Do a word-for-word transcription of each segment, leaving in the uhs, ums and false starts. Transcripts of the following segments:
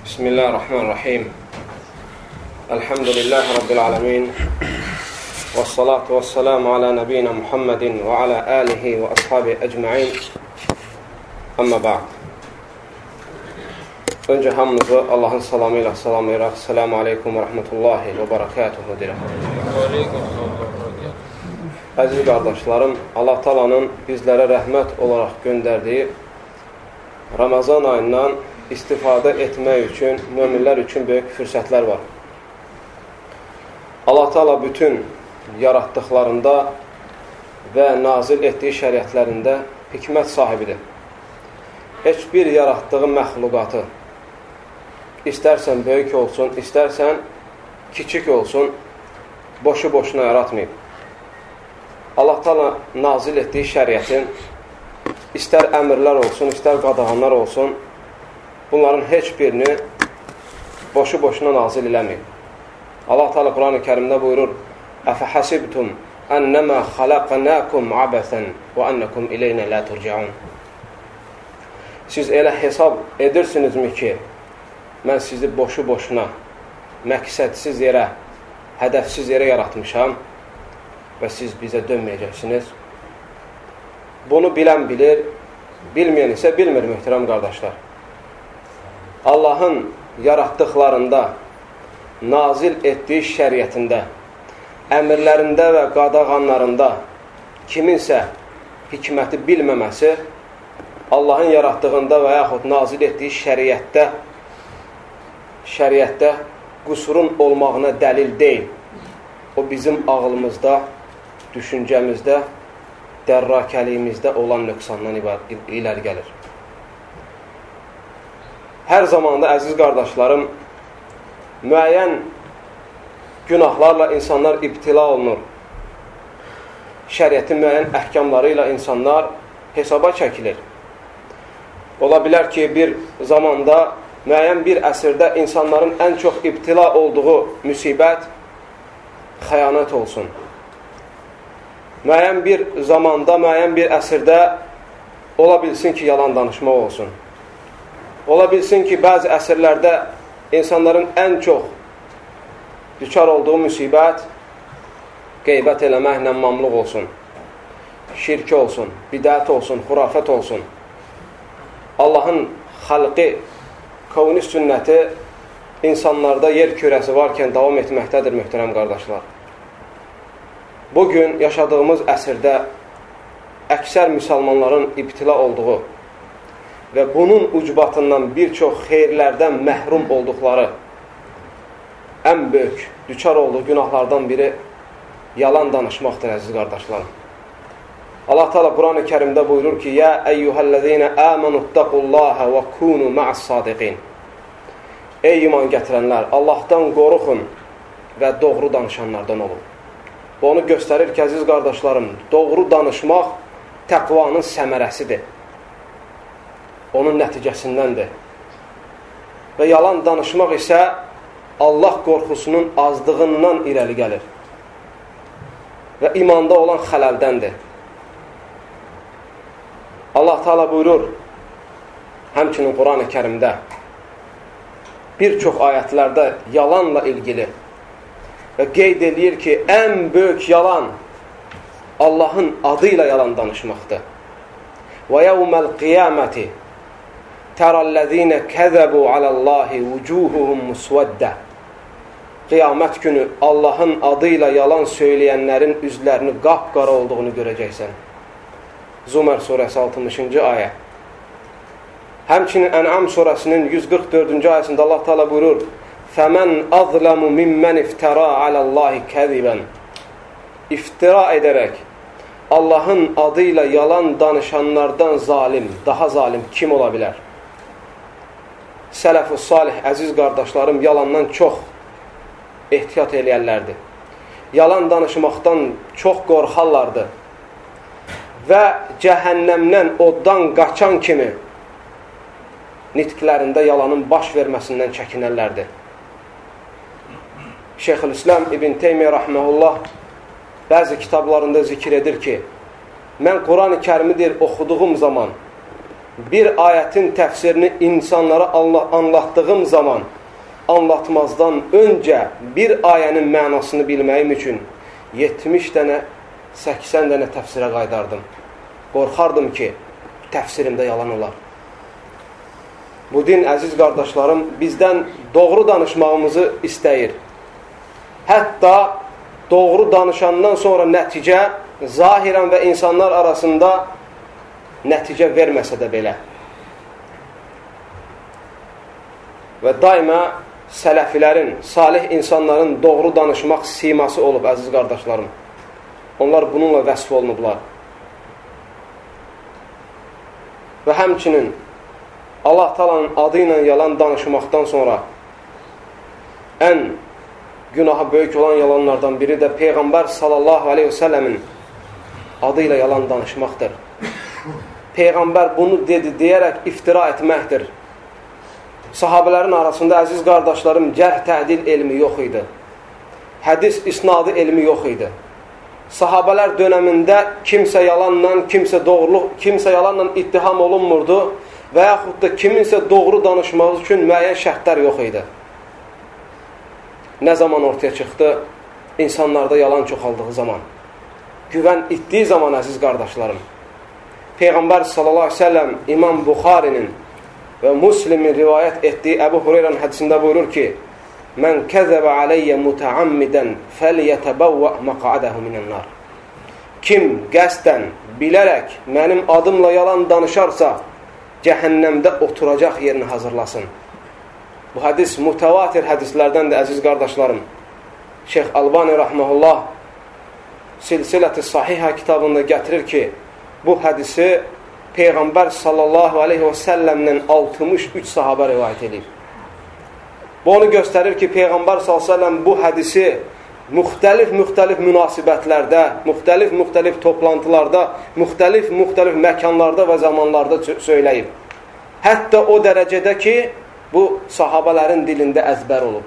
Bismillahirrahmanirrahim. Elhamdülillahi Rabbil alemin. Və salatu və salamu ala nəbiyyina Muhammedin və ala alihi və ashabi ecma'in. Amma ba'd. Öncə hamınızı Allahın salamı ilə salamlayıraq. Selamu aleykum və rəhmətullahi və barakatuhu deyirəm. Əziz qardaşlarım, Allah Taala'nın bizlərə rəhmət olaraq göndərdiyi Ramazan ayından istifadə etmək üçün, möminlər üçün böyük fürsətlər var. Allah Taala bütün yaratdıqlarında və nazil etdiyi şəriətlərində hikmət sahibidir. Heç bir yaratdığı məxluqatı, istərsən böyük olsun, istərsən kiçik olsun, boşu-boşuna yaratmayıb. Allah Taala nazil etdiyi şəriətin istər əmrlər olsun, istər qadağanlar olsun, bunların heç birini boşu-boşuna nazil eləməyib. Allah Teala Quran-ı Kərimdə buyurur: "Əfəhəsibtum ennəmə xalaqnakum abəsən və ennekum ileynə la turcaun." Siz elə hesab edirsinizmi ki, mən sizi boşu-boşuna, məqsədsiz yerə, hədəfsiz yerə yaratmışam və siz bizə dönməyəcəksiniz. Bunu bilən bilir, bilməyən isə bilmir, möhtərəm qardaşlar. Allahın yaratdıqlarında, nazil etdiyi şəriətində, əmrlərində və qadağanlarında kiminsə hikməti bilməməsi, Allahın yaratdığında və yaxud nazil etdiyi şəriətdə, şəriətdə qüsurun olmağına dəlil deyil. O bizim ağlımızda, düşüncəmizdə, dərrakəliyimizdə olan nöqsandan iləri gəlir. Hər zamanda, əziz qardaşlarım, müəyyən günahlarla insanlar ibtila olunur. Şəriətin müəyyən əhkamları ilə insanlar hesaba çəkilir. Ola bilər ki, bir zamanda, müəyyən bir əsrdə insanların ən çox ibtila olduğu müsibət xəyanət olsun. Müəyyən bir zamanda, müəyyən bir əsrdə ola bilsin ki, yalan danışmaq olsun. Ola bilsin ki, bəzi əsrlərdə insanların ən çox düçar olduğu müsibət qeybət eləməklə mamluq olsun, şirk olsun, bidət olsun, xurafət olsun. Allahın xalqi, kavni sünnəti insanlarda yer kürəsi varkən davam etməkdədir, möhtərəm qardaşlar. Bugün yaşadığımız əsrdə əksər müsəlmanların ibtila olduğu və bunun ucbatından bir çox xeyirlərdən məhrum olduqları ən böyük, düçar olduğu günahlardan biri yalan danışmaqdır, əziz qardaşlarım. Allah Teala Quran-ı Kərimdə buyurur ki: "Ya eyyuhellezine amenuttaqullaha ve kunu ma'as-sadiqin." Ey iman gətirənlər, Allahdan qorxun və doğru danışanlardan olun. Bu onu göstərir ki, əziz qardaşlarım, doğru danışmaq təqvanın səmərəsidir. Onun nəticəsindəndir. Və yalan danışmaq isə Allah qorxusunun azdığından irəli gəlir. Və imanda olan xələldəndir. Allah Teala buyurur, həmçinin Quran-ı Kərimdə, bir çox ayətlərdə yalanla ilgili və qeyd edir ki, ən böyük yalan Allahın adıyla yalan danışmaqdır. Və yevməl qiyaməti tərəllezine kəzəbu aləllahi vucuhuhum musveddə. Qiyamət günü Allahın adıyla yalan söyləyənlərin üzlərini qapqara olduğunu görəcəksən. Zumər surəsi altmışıncı ayə. Həmçinin Ən'am surəsinin yüz qırx dördüncü ayəsində Allah Teala buyurur: "Fəmən azlamu mimmen iftara aləllahi kəzibən." İftira edərək Allahın adıyla yalan danışanlardan zalim, daha zalim kim ola bilər? Sələf-ü salih, əziz qardaşlarım, yalandan çox ehtiyat eləyərlərdi. Yalan danışmaqdan çox qorxarlardı. Və cəhənnəmdən, oddan qaçan kimi nitqlərində yalanın baş verməsindən çəkinərlərdi. Şeyxülislam İbn Teymiyyə rəhməhullah bəzi kitablarında zikr edir ki, mən Quran-ı Kərimi oxuduğum zaman bir ayətin təfsirini insanlara anlattığım zaman anlatmazdan öncə bir ayənin mənasını bilməyim üçün yetmiş dənə, səksən dənə təfsirə qaydardım. Qorxardım ki, təfsirimdə yalan olar. Bu din, əziz qardaşlarım, bizdən doğru danışmağımızı istəyir. Hətta doğru danışandan sonra nəticə zahirən və insanlar arasında nəticə verməsə də belə. Və daima sələfilərin, salih insanların doğru danışmaq siması olub, əziz qardaşlarım. Onlar bununla vəsf olunublar. Və həmçinin Allah Taala'nın adı ilə yalan danışmaqdan sonra ən günahı böyük olan yalanlardan biri də Peyğəmbər sallallahu aleyhi və səlləmin adı ilə yalan danışmaqdır. Peyğəmbər bunu dedi deyərək iftira etməkdir. Sahabələrin arasında, əziz qardaşlarım, cərh tədil elmi yox idi. Hədis isnadı elmi yox idi. Sahabələr dönəmində kimsə yalanla, kimsə doğruluq, kimsə yalanla ittiham olunmurdu və yaxud da kiminsə doğru danışmaq üçün müəyyən şərtlər yox idi. Nə zaman ortaya çıxdı? İnsanlarda yalan çoxaldığı zaman. Güvən itdiyi zaman, əziz qardaşlarım. Peyğəmbər sallallahu aleyhi ve sellem İmam Buxarinin və Müslimin rivayət etdiyi Əbu Hureyranın hədisində buyurur ki, Mən kəzəbə aleyyə mütəammidən fəliyətəbəvvə məqadəhu minənnar. Kim qəsdən, bilərək mənim adımla yalan danışarsa, cəhənnəmdə oturacaq yerini hazırlasın. Bu hədis mütəvatir hədislərdən də, əziz qardaşlarım. Şeyx Albani rəhməhullah Silsilə-i Sahihə kitabında gətirir ki, bu hədisi Peyğəmbər sallallahu aleyhi və səlləmdən altmış üç sahabə rivayət edir. Bu onu göstərir ki, Peyğəmbər sallallahu aleyhi və səlləm bu hədisi müxtəlif-müxtəlif münasibətlərdə, müxtəlif-müxtəlif toplantılarda, müxtəlif-müxtəlif məkanlarda və zamanlarda söyləyib. Hətta o dərəcədə ki, bu sahabələrin dilində əzbər olub.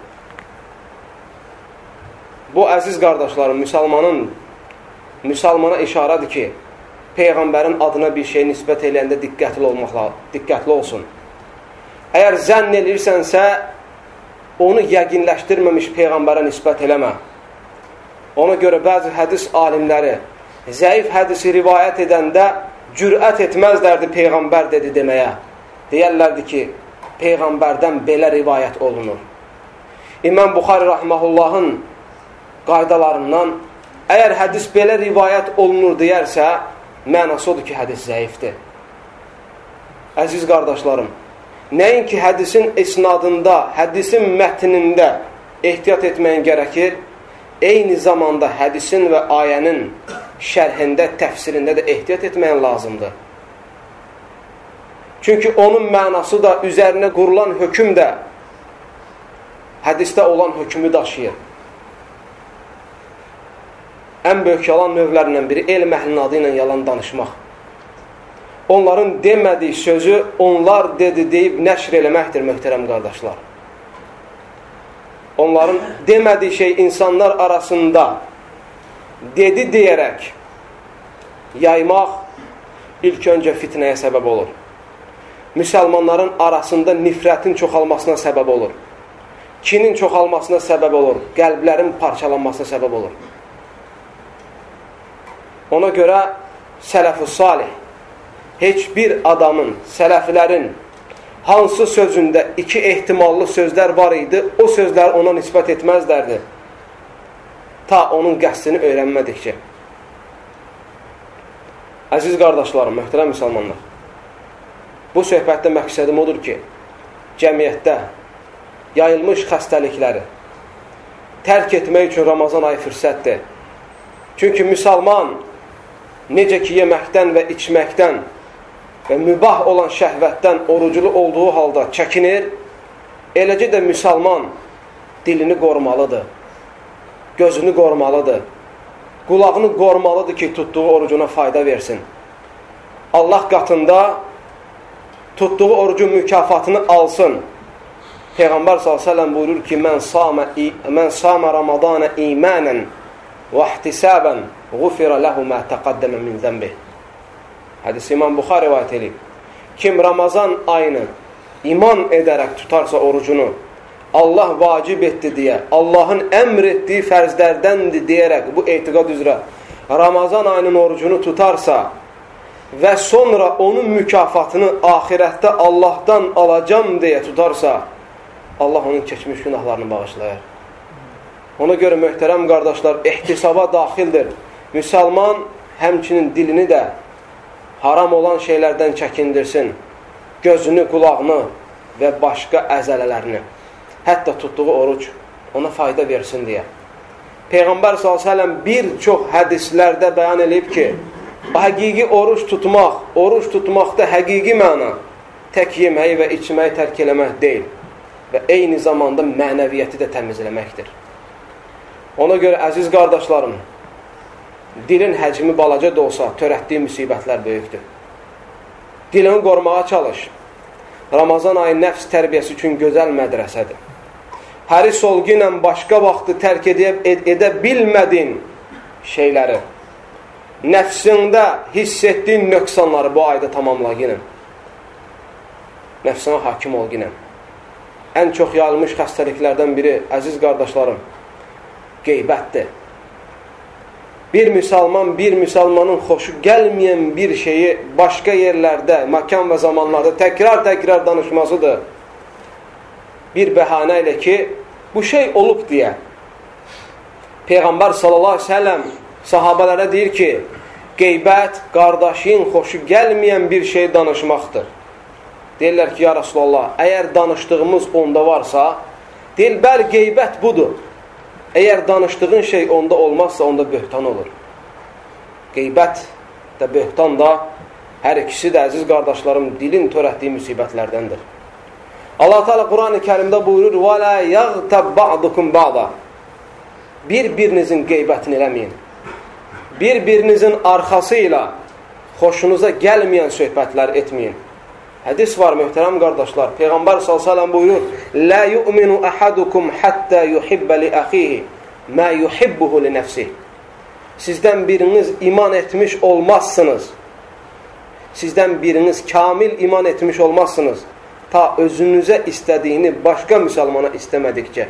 Bu, əziz qardaşlarım, müsəlmanın, müsəlmana işarədir ki, Peyğəmbərin adına bir şey nisbət eləyəndə diqqətli olmaqla, diqqətli olsun. Əgər zənn edirsənsə, onu yəqinləşdirməmiş Peyğəmbərə nisbət eləmə. Ona görə bəzi hədis alimləri zəif hədisi rivayət edəndə cürət etməzlərdi Peyğəmbər dedi deməyə. Deyərlərdi ki, Peyğəmbərdən belə rivayət olunur. İmam Buxari rəhməhullahın qaydalarından əgər hədis belə rivayət olunur deyərsə, mənası odur ki, hədis zəifdir. Əziz qardaşlarım, nəinki hədisin isnadında, hədisin mətnində ehtiyat etməyin gərəkir, eyni zamanda hədisin və ayənin şərhində, təfsirində də ehtiyat etməyin lazımdır. Çünki onun mənası da, üzərinə qurulan hökm də hədisdə olan hökmü daşıyır. Ən böyük yalan növlərindən biri elm əhlinin adı ilə yalan danışmaq. Onların demədiyi sözü onlar dedi deyib nəşr eləməkdir, möhtərəm qardaşlar. Onların demədiyi şey insanlar arasında dedi deyərək yaymaq ilk öncə fitnəyə səbəb olur. Müsəlmanların arasında nifrətin çoxalmasına səbəb olur. Kinin çoxalmasına səbəb olur. Qəlblərin parçalanmasına səbəb olur. Ona görə sələf-ü salih heç bir adamın, sələflərin hansı sözündə iki ehtimallı sözlər var idi, o sözlər ona nisbət etməzlərdi. Ta onun qəsdini öyrənmədikcə. Əziz qardaşlarım, möhtərəm müsəlmanlar, bu söhbətdə məqsədim odur ki, cəmiyyətdə yayılmış xəstəlikləri tərk etmək üçün Ramazan ayı fürsətdir. Çünki müsəlman necə ki yeməkdən və içməkdən və mübah olan şəhvətdən oruculu olduğu halda çəkinir, eləcə də müsəlman dilini qorumalıdır, gözünü qorumalıdır, qulağını qorumalıdır ki, tutduğu orucuna fayda versin. Allah qatında tutduğu orucun mükafatını alsın. Peyğəmbər sallallahu əleyhi və səlləm buyurur ki, Mən samə, mən samə Ramadana imanən və ihtisabən Gufira ləhu mə təqaddəmə min zənbih. Hədis İmam Buxari rivayət edib. kim Ramazan ayını iman edərək tutarsa orucunu, Allah vacib etdi deyə, Allahın əmr etdiyi fərzlərdəndir deyərək bu etiqad üzrə Ramazan ayının orucunu tutarsa və sonra onun mükafatını axirətdə Allahdan alacam deyə tutarsa, Allah onun keçmiş günahlarını bağışlayar. Ona görə möhtərəm qardaşlar, ehtisaba daxildir. Müsəlman həmçinin dilini də haram olan şeylərdən çəkindirsin. Gözünü, qulağını və başqa əzələlərini. Hətta tutduğu oruc ona fayda versin deyə. Peyğəmbər sallallahu əleyhi və səlləm bir çox hədislərdə bəyan edib ki, həqiqi oruç tutmaq, oruç tutmaqda həqiqi məna tək yeməyi və içməyi tərk eləmək deyil və eyni zamanda mənəviyyəti də təmizləməkdir. Ona görə əziz qardaşlarım, dilin həcmi balaca da olsa törətdiyi müsibətlər böyükdür. Dilini qorumağa çalış. Ramazan ayı nəfs tərbiyəsi üçün gözəl mədrəsədir. Həris olğu ilə başqa vaxtı tərk edə, ed edə bilmədin şeyləri, nəfsində hiss etdiyin nöqsanları bu ayda tamamla yine. Nəfsinə hakim ol yine. Ən çox yayılmış xəstəliklərdən biri, əziz qardaşlarım, qeybətdir. Bir müsəlman, bir müsəlmanın xoşu gəlməyən bir şeyi başqa yerlərdə, məkan və zamanlarda təkrar-təkrar danışmasıdır. Bir bəhanə ilə ki, bu şey olub deyə. Peyğəmbər sallallahu əleyhi və səlləm sahabələrə deyir ki, qeybət qardaşın xoşu gəlməyən bir şey danışmaqdır. Deyirlər ki, ya Rasulallah, əgər danışdığımız onda varsa, deyil, bəli, qeybət budur. Əgər danışdığın şey onda olmazsa, onda böhtan olur. Qeybət də, böhtan da, hər ikisi də, əziz qardaşlarım, dilin törətdiyi müsibətlərdəndir. Allah Teala Quran-ı Kərimdə buyurur, وَلَا يَغْتَبْ بَعْضُكُمْ بَعْضًا Bir-birinizin qeybətini eləməyin. Bir-birinizin arxası ilə xoşunuza gəlməyən söhbətlər etməyin. Hədis var, möhtərəm qardaşlar. Peyğəmbər sallallahu əleyhi və səlləm buyurur: "La yu'minu ahadukum hatta yuhibba li akhihi ma yuhibbuhu li nefsihi." Sizdən biriniz iman etmiş olmazsınız. Sizdən biriniz kamil iman etmiş olmazsınız ta özünüzə istədiyini başqa müsəlmana istəmədikcə.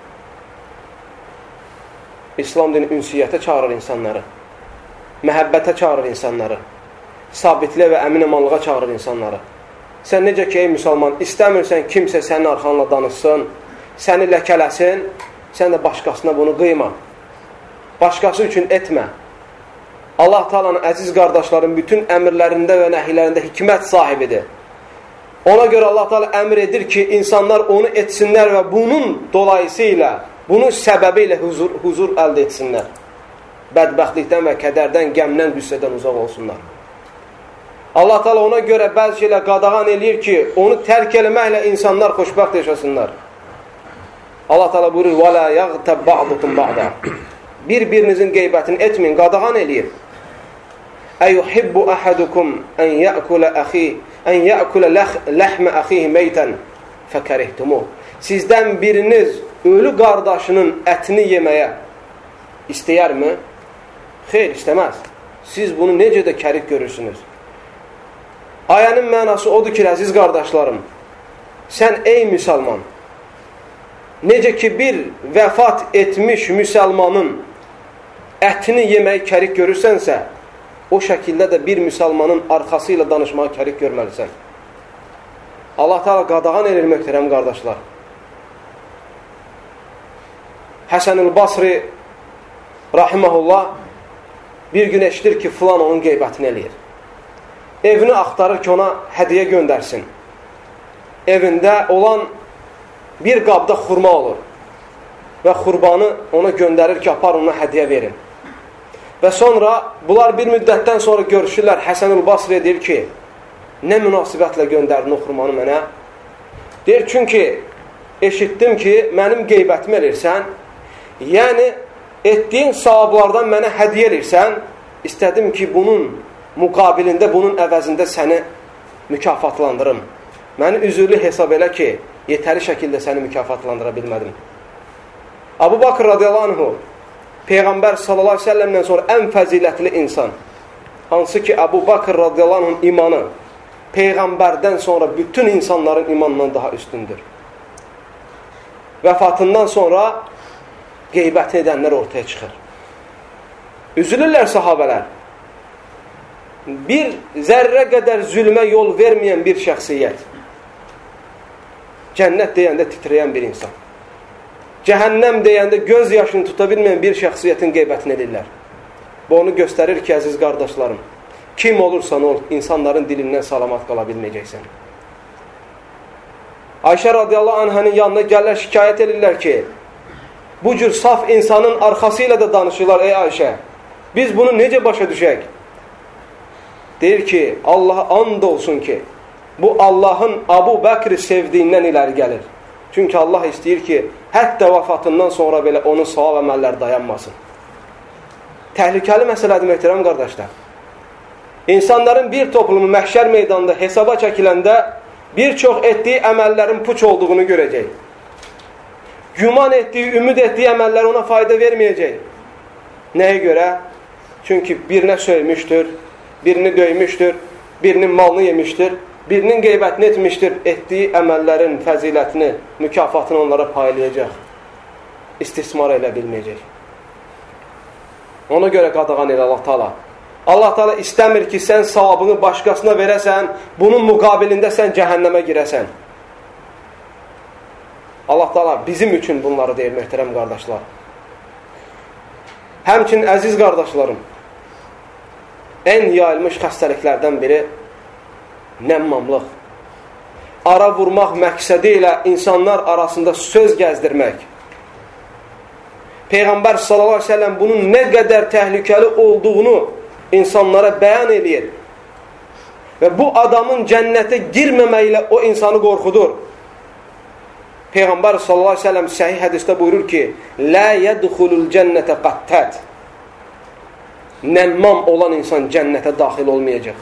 İslam dini ünsiyyətə çağırır insanları. Məhəbbətə çağırır insanları. Sabitliyə və əmin-əmanlığa çağırır insanları. Sən necə ki, ey müsəlman, istəmirsən kimsə sənin arxanla danışsın, səni ləkələsin, sən də başqasına bunu qıyma. Başqası üçün etmə. Allah Taala'nın əziz qardaşların bütün əmrlərində və nəhiylərində hikmət sahibidir. Ona görə Allah Taala əmr edir ki, insanlar onu etsinlər və bunun dolayısıyla, bunun səbəbi ilə huzur, huzur əldə etsinlər. Bədbəxtlikdən və kədərdən, qəmdən, qüssədən uzaq olsunlar. Allah Taala ona görə bəzi şeylər qadağan eləyir ki, onu tərk eləməklə insanlar xoşbəxt yaşasınlar. Allah Taala buyurur: "Və la yaghtab ba'dukum ba'da." Bir-birinizin qeybətini etməyin, qadağan eləyir. "Ayuhibbu ahadukum an ya'kula akhi an ya'kula lahma akhihi meytan fakarihtumu." Sizdən biriniz ölü qardaşının ətini yeməyə istəyərmi? Xeyr, istəməz. Siz bunu necə də kərik görürsünüz? Ayənin mənası odur ki, əziz qardaşlarım, sən ey müsəlman, necə ki bir vəfat etmiş müsəlmanın ətini yeməyi kərik görürsənsə, o şəkildə də bir müsəlmanın arxası ilə danışmağı kərik görməlisən. Allah Teala qadağan edir, möhtərəm qardaşlar. Həsən-ül Basri rahiməhullah bir gün eşitir ki, filan onun qeybətini eləyir. Evini axtarır ki, ona hədiyə göndərsin. Evində olan bir qabda xurma olur və xurbanı ona göndərir ki, apar ona hədiyə verin. Və sonra bunlar bir müddətdən sonra görüşürlər. Həsən-ül Basri deyir ki, nə münasibətlə göndərdin o xurmanı mənə? Deyir, çünki eşitdim ki, mənim qeybətimi elirsən, yəni etdiyin savablardan mənə hədiyə elirsən, istədim ki, bunun müqabilində, bunun əvəzində səni mükafatlandırım. Məni üzürlü hesab elə ki, yetəri şəkildə səni mükafatlandıra bilmədim. Abu Bakr radiyallahu anhu, Peyğəmbər sallallahu aleyhi ve sellemdən sonra ən fəzilətli insan, hansı ki, Abu Bakr radiyallahu anhun imanı Peyğəmbərdən sonra bütün insanların imanından daha üstündür. Vəfatından sonra qeybət edənlər ortaya çıxır. Üzülürlər sahabələr. Bir zərrə qədər zülmə yol verməyən bir şəxsiyyət. Cənnət deyəndə titrəyən bir insan. Cəhənnəm deyəndə göz yaşını tuta bilməyən bir şəxsiyyətin qeybətini edirlər. Bu onu göstərir ki, əziz qardaşlarım, kim olursan ol, insanların dilindən salamat qala bilməyəcəksən. Ayşə radiyallahu anhənin yanına gəlirlər, şikayət edirlər ki, bu cür saf insanın arxası ilə də danışırlar, ey Ayşə, biz bunu necə başa düşək? Deyir ki, Allaha and olsun ki, bu Allahın Abu Bəkri sevdiyindən iləri gəlir. Çünki Allah istəyir ki, hətta vəfatından sonra belə onun savab əməllər dayanmasın. Təhlükəli məsələdir, möhtərəm qardaşlar. İnsanların bir toplumu məhşər meydanında hesaba çəkiləndə bir çox etdiyi əməllərin puç olduğunu görəcək. Güman etdiyi, ümid etdiyi əməllər ona fayda verməyəcək. Nəyə görə? Çünki birinə söymüşdür, birini döymüşdür, birinin malını yemişdir, birinin qeybətini etmişdir, etdiyi əməllərin fəzilətini, mükafatını onlara paylayacaq. İstismar elə bilməyəcək. Ona görə qadağan elə Allah Taala. Allah Taala istəmir ki, sən savabını başqasına verəsən, bunun müqabilində sən cəhənnəmə girəsən. Allah Taala bizim üçün bunları deyir, möhtərəm qardaşlar. Həmçinin əziz qardaşlarım, ən yayılmış xəstəliklərdən biri nəmmamlıq. Ara vurmaq məqsədi ilə insanlar arasında söz gəzdirmək. Peyğəmbər sallallahu əleyhi və səlləm bunun nə qədər təhlükəli olduğunu insanlara bəyan edir. Və bu adamın cənnətə girməməklə o insanı qorxudur. Peyğəmbər sallallahu əleyhi və səlləm səhih hədisdə buyurur ki, "Lə yədxulul cənnətə qattət." Nəmmam olan insan cənnətə daxil olmayacaq.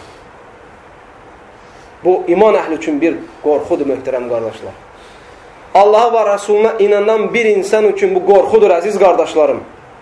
Bu iman əhli üçün bir qorxudur, möhtərəm qardaşlar. Allaha və Rasuluna inanan bir insan üçün bu qorxudur, əziz qardaşlarım.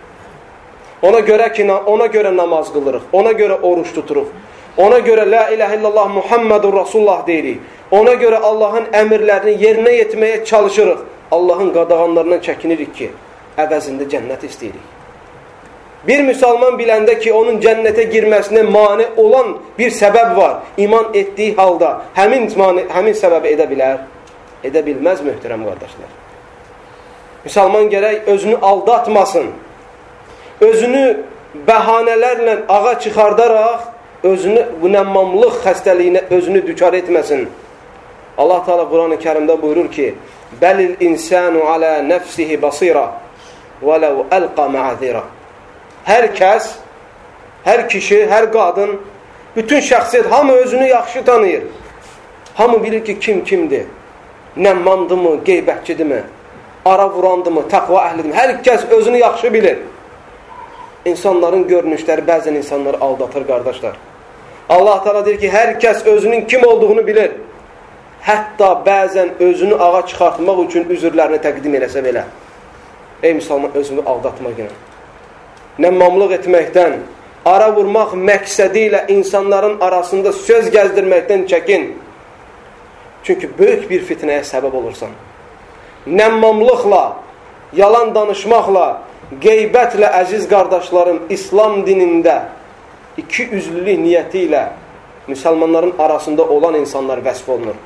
Ona görə ki, ona görə namaz qılırıq, ona görə oruç tuturuq, ona görə la ilahe illallah Muhammedur Rasulullah deyirik, ona görə Allahın əmirlərini yerinə yetməyə çalışırıq, Allahın qadağanlarından çəkinirik ki, əvəzində cənnət istəyirik. Bir müsəlman biləndə ki, onun cənnətə girməsinə mane olan bir səbəb var, iman etdiyi halda həmin, həmin səbəbi edə bilər, edə bilməz, möhtərəm qardaşlar. Müsəlman gərək özünü aldatmasın, özünü bəhanələrlə ağa çıxardaraq, özünü bu nəmmamlıq xəstəliyinə özünü düçar etməsin. Allah Teala Quran-ı Kərimdə buyurur ki, Bəlil insanu alə nəfsihi basira vələv əlqa mə'azira. Hər kəs, hər kişi, hər qadın, bütün şəxsiyyət, hamı özünü yaxşı tanıyır. Hamı bilir ki, kim kimdir? Nəmmamdır mı, qeybətçidir mi? Ara vurandır mı, təqva əhlidir mi? Hər kəs özünü yaxşı bilir. İnsanların görünüşləri bəzən insanları aldatır, qardaşlar. Allah Teala deyir ki, hər kəs özünün kim olduğunu bilir. Hətta bəzən özünü ağa çıxartmaq üçün üzrlərini təqdim eləsə belə. Ey müsəlman, özünü aldatmaq ilə. Nəmmamlıq etməkdən, ara vurmaq məqsədi ilə insanların arasında söz gəzdirməkdən çəkin. Çünki böyük bir fitnəyə səbəb olursan. Nəmmamlıqla, yalan danışmaqla, qeybətlə, əziz qardaşlarım, İslam dinində iki üzlülük niyyəti ilə müsəlmanların arasında olan insanlar vəsf olunur.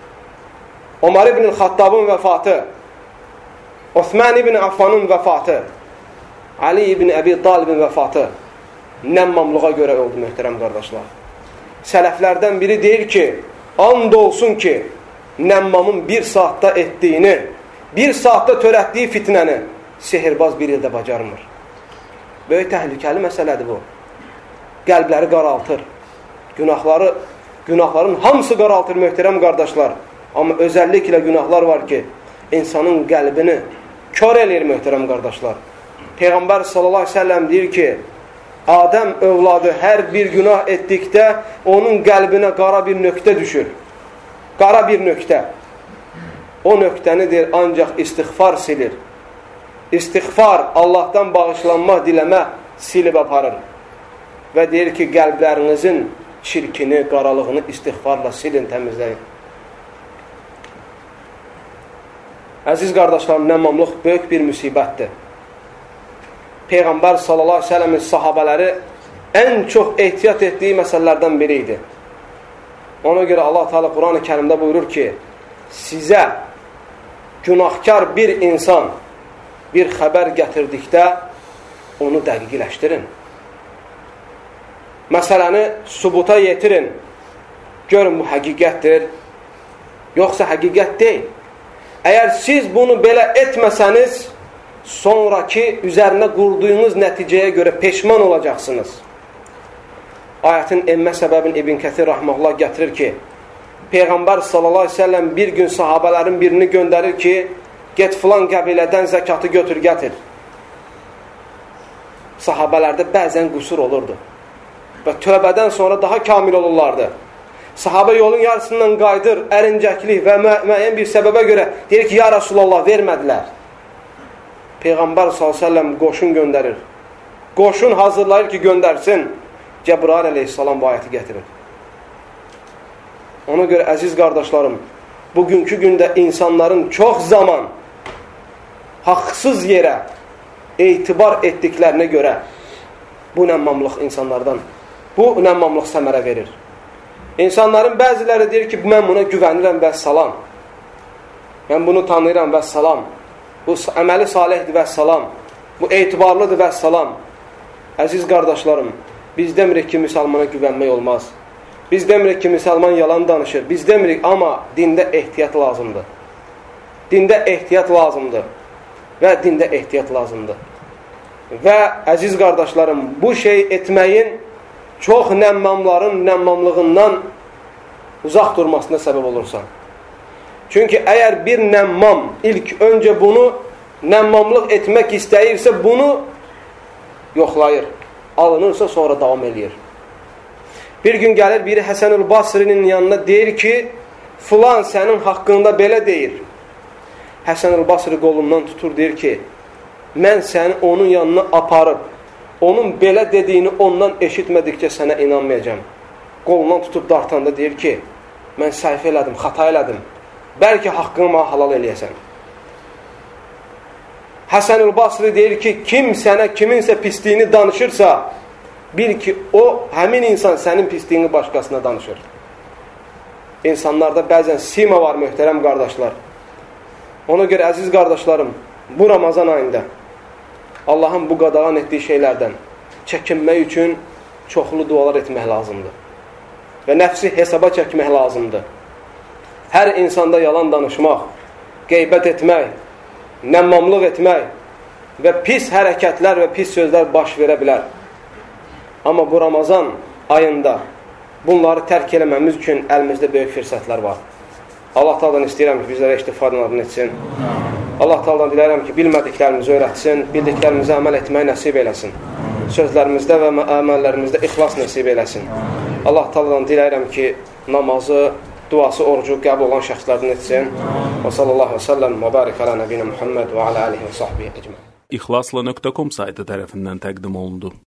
Ömər ibn Xattabın vəfatı, Osman ibn Affanın vəfatı, Ali ibn Əbi Talibin vəfatı nəmmamlığa görə oldu, möhtərəm qardaşlar. Sələflərdən biri deyir ki, and olsun ki, nəmmamın bir saatda etdiyini, bir saatda törətdiyi fitnəni sehirbaz bir ildə bacarmır. Böyük təhlükəli məsələdir bu. Qəlbləri qaraltır. Günahları, günahların hamısı qaraltır, möhtərəm qardaşlar. Amma özəlliklə günahlar var ki, insanın qəlbini kör eləyir, möhtərəm qardaşlar. Peyğəmbər sallallahu əleyhi və səlləm deyir ki, Adəm övladı hər bir günah etdikdə onun qəlbinə qara bir nöqtə düşür. Qara bir nöqtə. O nöqtənidir ancaq istiğfar silir. İstiğfar, Allahdan bağışlanma, diləmə silib aparır. Və deyir ki, qəlblərinizin çirkini, qaralığını istiğfarla silin, təmizləyin. Əziz qardaşlarım, nəmmamlıq böyük bir müsibətdir. Peyğəmbər sallallahu aleyhi ve sellemin sahabələri ən çox ehtiyat etdiyi məsələlərdən biri idi. Ona görə Allah Teala Quran-ı Kərimdə buyurur ki, sizə günahkar bir insan bir xəbər gətirdikdə onu dəqiqiləşdirin. Məsələni subuta yetirin. Görün, bu həqiqətdir, yoxsa həqiqət deyil. Əgər siz bunu belə etməsəniz, sonraki üzərinə qurduğunuz nəticəyə görə peşman olacaqsınız. Ayətin enmə səbəbini İbn Kəthir rahmehullah gətirir ki, Peyğəmbər sallallahu aleyhi ve sellem bir gün sahabələrin birini göndərir ki, get filan qəbilədən zəkatı götür, gətir. Sahabələrdə bəzən qüsur olurdu və tövbədən sonra daha kamil olurlardı. Sahabə yolun yarısından qaydır, ərincəklik və mü müəyyən bir səbəbə görə deyir ki, ya Rasulallah, vermədilər. Peyğəmbər sallallahu aleyhi ve sellem qoşun göndərir. Qoşun hazırlayır ki, göndərsin. Cəbrail aleyhissalam bu ayəti gətirir. Ona görə, əziz qardaşlarım, bugünkü gündə insanların çox zaman haqsız yerə etibar etdiklərinə görə bu nəmmamlıq insanlardan, bu nəmmamlıq səmərə verir. İnsanların bəziləri deyir ki, mən buna güvənirəm və salam. Mən bunu tanıyıram və salam. Bu əməli salihdir və salam. Bu etibarlıdır və salam. Əziz qardaşlarım, biz demirik ki, müsəlmana güvənmək olmaz. Biz demirik ki, müsəlman yalan danışır. Biz demirik, amma dində ehtiyat lazımdır. Dində ehtiyat lazımdır. Və dində ehtiyat lazımdır. Və əziz qardaşlarım, bu şey etməyin çox nəmmamların nəmmamlığından uzaq durmasına səbəb olursan. Çünki əgər bir nəmmam ilk öncə bunu nəmmamlıq etmək istəyirsə, bunu yoxlayır. Alınırsa sonra davam edir. Bir gün gəlir biri Həsən-ül Basri'nin yanına deyir ki, filan sənin haqqında belə deyir. Həsən-ül Basri qolundan tutur, deyir ki, mən səni onun yanına aparıb, onun belə dediyini ondan eşitmədikcə sənə inanmayacağım. Qolundan tutub dartanda deyir ki, mən səhv elədim, xata elədim. Bəlkə haqqını mənə halal eləyəsən. Həsən-ül Basri deyir ki, kim sənə kiminsə pisliyini danışırsa, bil ki, o, həmin insan sənin pisliyini başqasına danışır. İnsanlarda bəzən sima var, möhtərəm qardaşlar. Ona görə, əziz qardaşlarım, bu Ramazan ayında Allahın bu qadağan etdiyi şeylərdən çəkinmək üçün çoxlu dualar etmək lazımdır. Və nəfsi hesaba çəkmək lazımdır. Hər insanda yalan danışmaq, qeybət etmək, nəmmamlıq etmək və pis hərəkətlər və pis sözlər baş verə bilər. Amma bu Ramazan ayında bunları tərk eləməmiz üçün əlimizdə böyük fürsətlər var. Allah Taala'dan istəyirəm ki, bizlərə istifadə etsin. Allah Taala'dan diləyirəm ki, bilmədiklərimizi öyrətsin, bildiklərimizi əməl etməyi nəsib eləsin. Sözlərimizdə və əməllərimizdə ixlas nəsib eləsin. Allah Taala'dan diləyirəm ki, namazı, duası, orucu qəbul olan şəxslərdən etsin. Və sallallahu aleyhi və səlləm və barik alə nəbiyyə Muhammed və alə alihi və sahbihi ecmaîn. İxlasla nöqtə com saytı tərəfindən təqdim olundu.